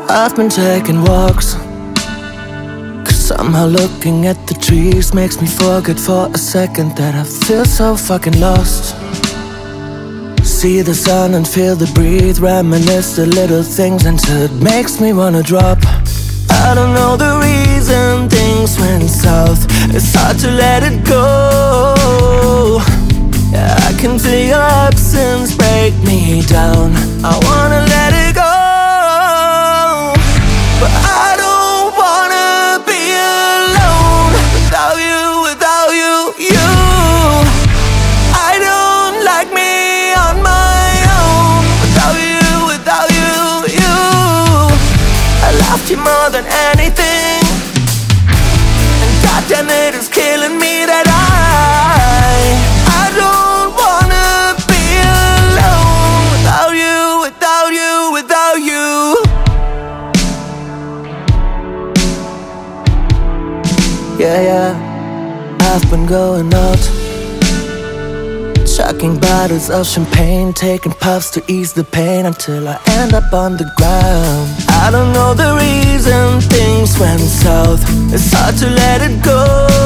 I've been taking walks, 'cause somehow looking at the trees makes me forget for a second that I feel so fucking lost. See the sun and feel the breeze, reminisce the little things until it makes me wanna drop. I don't know the reason things went south, it's hard to let it go. Yeah, I can feel your absence break me down. I wanna let it go, but I don't wanna be alone without you, without you, you. I don't like me on my own without you, without you, you. I loved you more than anything, and goddamn it, it's killing me that I don't wanna be alone without you, without you, without you. Yeah, yeah, I've been going out, chucking bottles of champagne, taking puffs to ease the pain until I end up on the ground. I don't know the reason things went south, it's hard to let it go.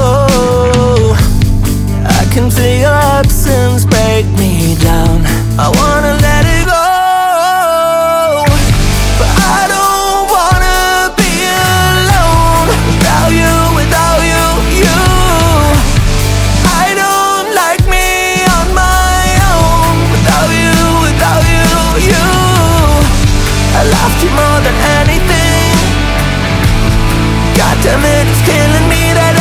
I can feel your absence break me down. I wanna let it go, but I don't wanna be alone without you, without you, you. I don't like me on my own without you, without you, you. I loved you more than anything, goddamn it, it's killing me that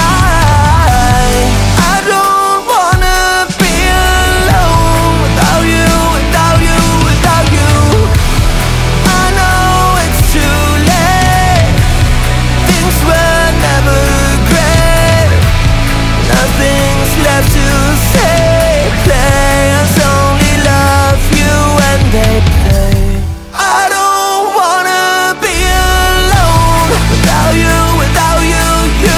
I don't wanna be alone without you, without you, without you. I know it's too late, things were never great, nothing's left to say. Players only love you when they play. I don't wanna be alone without you, without you, you.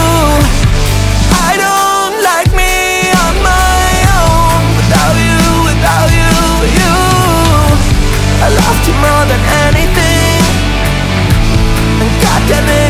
I don't like me on my own without you, without you, you. I loved you more than anything, and goddamn it,